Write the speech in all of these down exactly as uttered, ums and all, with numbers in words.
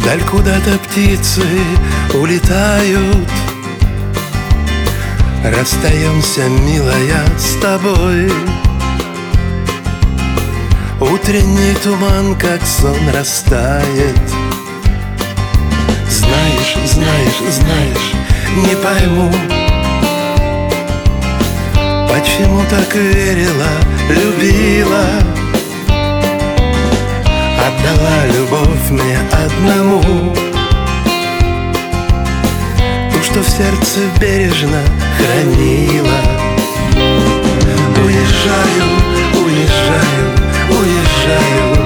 Вдаль куда-то птицы улетают. Расстаемся, милая, с тобой. Утренний туман, как сон, растает. Знаешь, знаешь, знаешь, не пойму, почему так верила, любила, отдала любовь мне одному, ту, что в сердце бережно хранила. Уезжаю, уезжаю, уезжаю.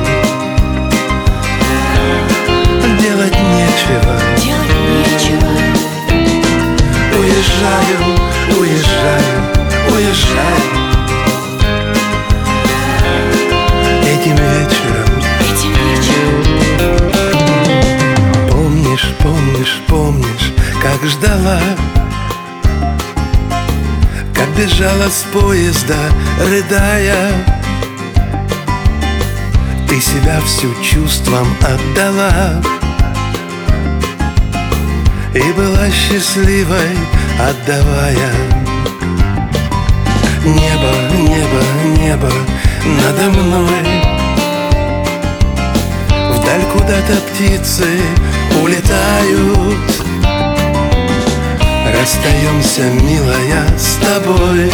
Делать нечего, делать нечего. Уезжаю, уезжаю, уезжаю. Этим вечером, Этим вечером. помнишь, помнишь, помнишь, как ждала, как бежала с поезда, рыдая. Ты себя всю чувствам отдала и была счастливой, отдавая. Небо, небо, небо надо мной. Вдаль куда-то птицы улетают. Расстаемся, милая, с тобой.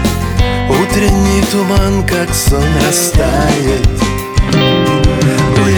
Утренний туман, как сон, растает.